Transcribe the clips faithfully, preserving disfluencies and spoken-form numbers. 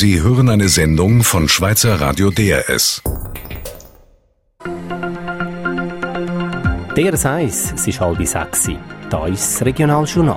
Sie hören eine Sendung von Schweizer Radio D R S. D R S eins, es ist halb sechs. Da ist das Regionaljournal.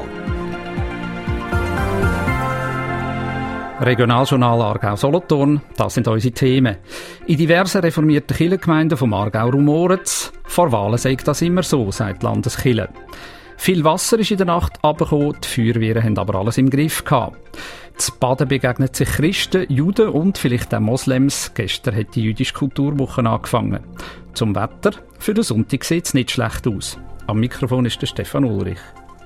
Regionaljournal Aargau-Solothurn, das sind unsere Themen. In diversen reformierten Kirchengemeinden vom Aargau rumoren es. Vor Wahlen sei das immer so, sagt die Landeskirche. Viel Wasser ist in der Nacht runtergekommen, die Feuerwehren haben aber alles im Griff gehabt. Zu Baden begegnen sich Christen, Juden und vielleicht auch Moslems. Gestern hat die jüdische Kulturwoche angefangen. Zum Wetter: für den Sonntag sieht es nicht schlecht aus. Am Mikrofon ist der Stefan Ulrich.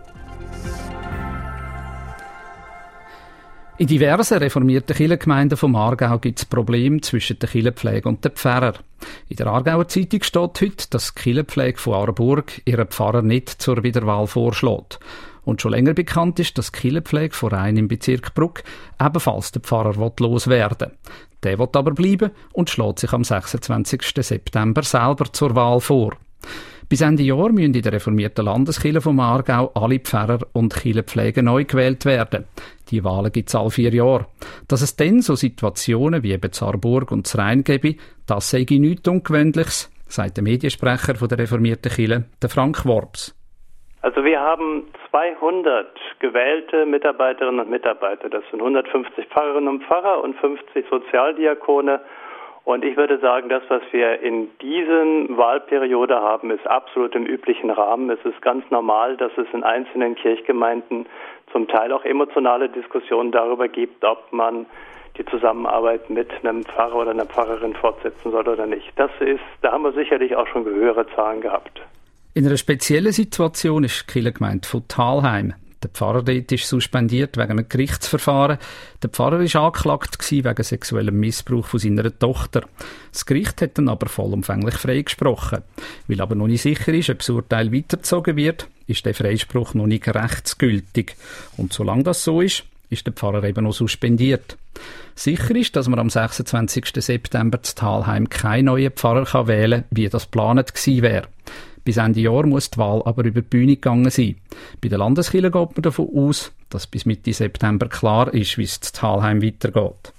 In diversen reformierten Kirchengemeinden vom Aargau gibt es Probleme zwischen der Kirchenpflege und den Pfarrer. In der Aargauer Zeitung steht heute, dass die Kirchenpflege von Aarburg ihren Pfarrer nicht zur Wiederwahl vorschlägt. Und schon länger bekannt ist, dass die Kirchenpflege von Rhein im Bezirk Bruck ebenfalls den Pfarrer loswerden will. Der will aber bleiben und schlägt sich am sechsundzwanzigsten September selber zur Wahl vor. Bis Ende Jahr müssen in der reformierten Landeskirche vom Aargau alle Pfarrer und Kirchenpfleger neu gewählt werden. Die Wahlen gibt es alle vier Jahre. Dass es dann so Situationen wie eben Aarburg und Rhein gäbe, das sei nichts Ungewöhnliches, sagt der Mediensprecher von der reformierten Kirche, der Frank Worps. Also wir haben zweihundert gewählte Mitarbeiterinnen und Mitarbeiter. Das sind hundertfünfzig Pfarrerinnen und Pfarrer und fünfzig Sozialdiakone. Und ich würde sagen, das, was wir in dieser Wahlperiode haben, ist absolut im üblichen Rahmen. Es ist ganz normal, dass es in einzelnen Kirchgemeinden zum Teil auch emotionale Diskussionen darüber gibt, ob man die Zusammenarbeit mit einem Pfarrer oder einer Pfarrerin fortsetzen soll oder nicht. Das ist, da haben wir sicherlich auch schon höhere Zahlen gehabt. In einer speziellen Situation ist die Kirchengemeinde von Thalheim. Der Pfarrer dort ist suspendiert wegen einem Gerichtsverfahren. Der Pfarrer war angeklagt wegen sexuellem Missbrauch von seiner Tochter. Das Gericht hat dann aber vollumfänglich freigesprochen. Weil aber noch nicht sicher ist, ob das Urteil weitergezogen wird, ist der Freispruch noch nicht rechtsgültig. Und solange das so ist, ist der Pfarrer eben noch suspendiert. Sicher ist, dass man am sechsundzwanzigsten September zu Thalheim keinen neuen Pfarrer wählen kann, wie das geplant gewesen wäre. Bis Ende Jahr muss die Wahl aber über die Bühne gegangen sein. Bei der Landeskirche geht man davon aus, dass bis Mitte September klar ist, wie es zu Thalheim weitergeht.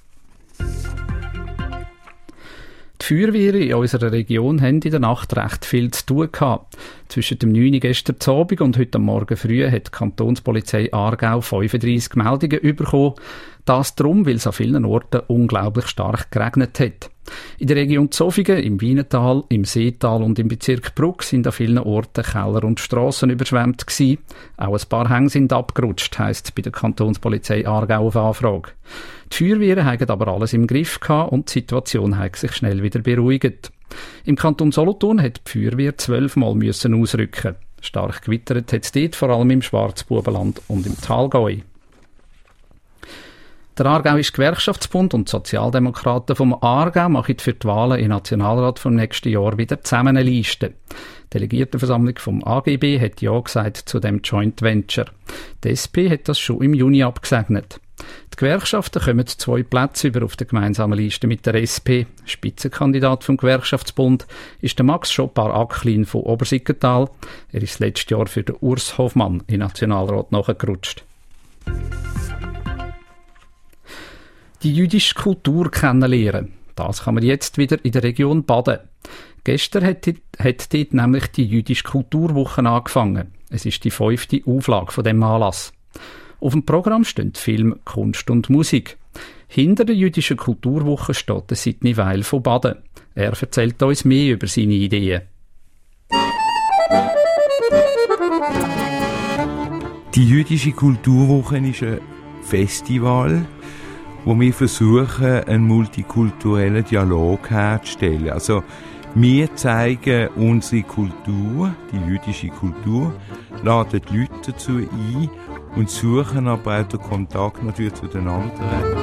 Die Feuerwehren in unserer Region haben in der Nacht recht viel zu tun gehabt. Zwischen dem neun Uhr gestern Abend und heute Morgen früh hat die Kantonspolizei Aargau fünfunddreissig Meldungen bekommen. Das darum, weil es an vielen Orten unglaublich stark geregnet hat. In der Region Zofingen, im Wienetal, im Seetal und im Bezirk Bruck sind an vielen Orten Keller und Strassen überschwemmt gewesen. Auch ein paar Hänge sind abgerutscht, heisst es bei der Kantonspolizei Aargau auf Anfrage. Die Feuerwehren haben aber alles im Griff gehabt und die Situation hat sich schnell wieder beruhigt. Im Kanton Solothurn hat die Feuerwehr zwölfmal müssen ausrücken. Stark gewittert hat es dort, vor allem im Schwarzbubenland und im Thalgäu. Der Aargauische Gewerkschaftsbund und die Sozialdemokraten vom Aargau machen für die Wahlen im Nationalrat vom nächsten Jahr wieder zusammen eine Liste. Die Delegiertenversammlung vom A G B hat ja gesagt zu dem Joint Venture. Die S P hat das schon im Juni abgesegnet. Die Gewerkschaften kommen zwei Plätze über auf der gemeinsamen Liste mit der S P. Spitzenkandidat vom Gewerkschaftsbund ist der Max Schopar-Acklin von Obersickenthal. Er ist letztes Jahr für den Urs Hoffmann im Nationalrat nachgerutscht. Die jüdische Kultur kennenlernen. Das kann man jetzt wieder in der Region Baden. Gestern hat, die, hat dort nämlich die jüdische Kulturwoche angefangen. Es ist die fünfte Auflage von dem Anlass. Auf dem Programm stehen Film, Kunst und Musik. Hinter der jüdischen Kulturwoche steht der Sidney Weil von Baden. Er erzählt uns mehr über seine Ideen. Die jüdische Kulturwoche ist ein Festival, wo wir versuchen, einen multikulturellen Dialog herzustellen. Also, wir zeigen unsere Kultur, die jüdische Kultur, laden die Leute dazu ein und suchen aber auch den Kontakt natürlich zu den anderen.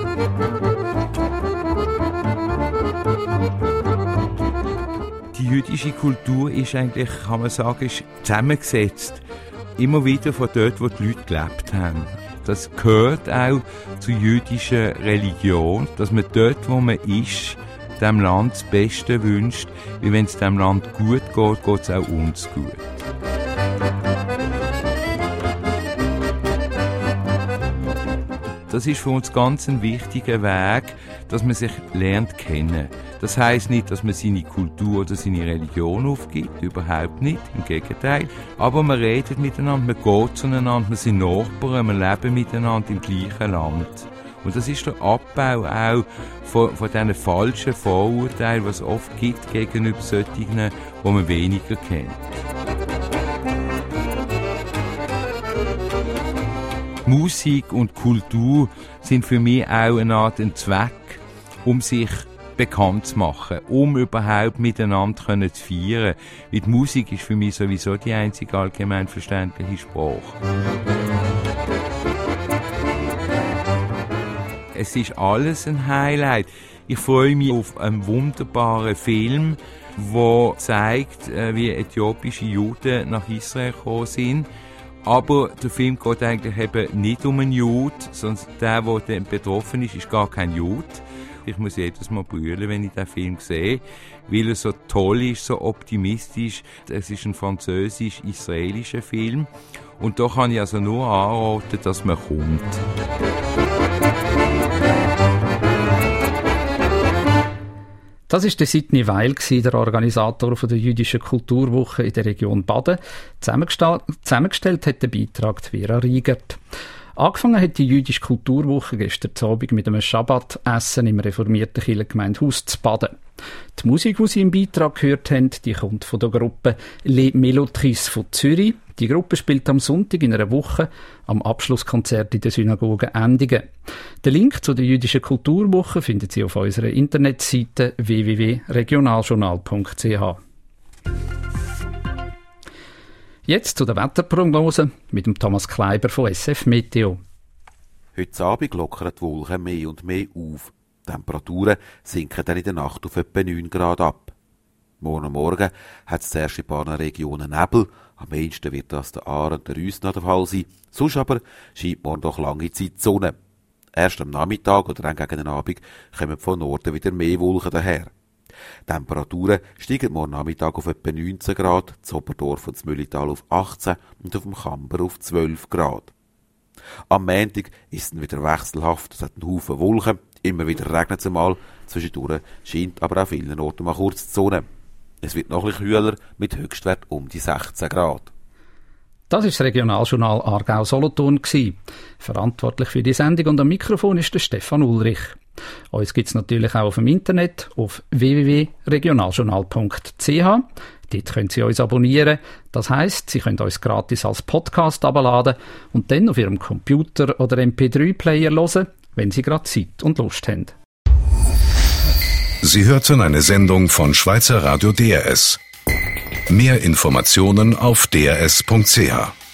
Die jüdische Kultur ist eigentlich, kann man sagen, ist zusammengesetzt. Immer wieder von dort, wo die Leute gelebt haben. Das gehört auch zur jüdischen Religion, dass man dort, wo man ist, dem Land das Beste wünscht, weil wenn es dem Land gut geht, geht es auch uns gut. das ist für uns ganz ein wichtiger Weg, dass man sich lernt kennen. Das heisst nicht, dass man seine Kultur oder seine Religion aufgibt, überhaupt nicht, im Gegenteil. Aber man redet miteinander, man geht zueinander, wir sind Nachbarn, wir leben miteinander im gleichen Land. Und das ist der Abbau auch von, von diesen falschen Vorurteilen, was es oft gibt gegenüber solchen, die man weniger kennt. Musik und Kultur sind für mich auch eine Art ein Zweck, um sich bekannt zu machen, um überhaupt miteinander können zu feiern. Weil die Musik ist für mich sowieso die einzige allgemein verständliche Sprache. Es ist alles ein Highlight. Ich freue mich auf einen wunderbaren Film, der zeigt, wie äthiopische Juden nach Israel gekommen sind. Aber der Film geht eigentlich eben nicht um einen Jude, sondern der, der betroffen ist, ist gar kein Jude. Ich muss jedes Mal brüllen, wenn ich den Film sehe, weil er so toll ist, so optimistisch. Es ist ein französisch-israelischer Film. Und da kann ich also nur anraten, dass man kommt. Das war der Sidney Weil, der Organisator der jüdischen Kulturwoche in der Region Baden. Zusammengestellt, zusammengestellt hat den Beitrag Vera Riegert. Angefangen hat die jüdische Kulturwoche gestern Abend mit einem Schabbat-Essen im reformierten Kirchengemeindehaus zu Baden. Die Musik, die Sie im Beitrag gehört haben, die kommt von der Gruppe Les Mélotrices von Zürich. Die Gruppe spielt am Sonntag in einer Woche am Abschlusskonzert in der Synagoge Endingen. Den Link zu der jüdischen Kulturwoche finden Sie auf unserer Internetseite w w w punkt regionaljournal punkt c h. Jetzt zu der Wetterprognose mit dem Thomas Kleiber von S F Meteo. Heute Abend lockern die Wolken mehr und mehr auf. Die Temperaturen sinken dann in der Nacht auf etwa neun Grad ab. Morgen Morgen hat es zuerst in ein paar Regionen Nebel. Am meisten wird das der Aare und der Rüssner der Fall sein. Sonst aber scheint morgen doch lange Zeit die Sonne. Erst am Nachmittag oder dann gegen den Abend kommen von Norden wieder mehr Wolken daher. Die Temperaturen steigen morgen Nachmittag auf etwa neunzehn Grad, zu Oberdorf und Müllital auf achtzehn und auf dem Kamber auf zwölf Grad. Am Montag ist es dann wieder wechselhaft, es hat einen Haufen Wolken, immer wieder regnet es einmal, zwischendurch scheint aber an vielen Orten mal kurz die Sonne. Es wird noch ein bisschen kühler, mit Höchstwert um die sechzehn Grad. Das war das Regionaljournal Aargau-Solothurn. Verantwortlich für die Sendung und am Mikrofon ist der Stefan Ulrich. Uns gibt es natürlich auch auf dem Internet auf w w w punkt regionaljournal punkt c h. Dort können Sie uns abonnieren. Das heisst, Sie können uns gratis als Podcast herunterladen und dann auf Ihrem Computer oder M P drei Player hören, wenn Sie gerade Zeit und Lust haben. Sie hörten eine Sendung von Schweizer Radio D R S. Mehr Informationen auf d r s punkt c h.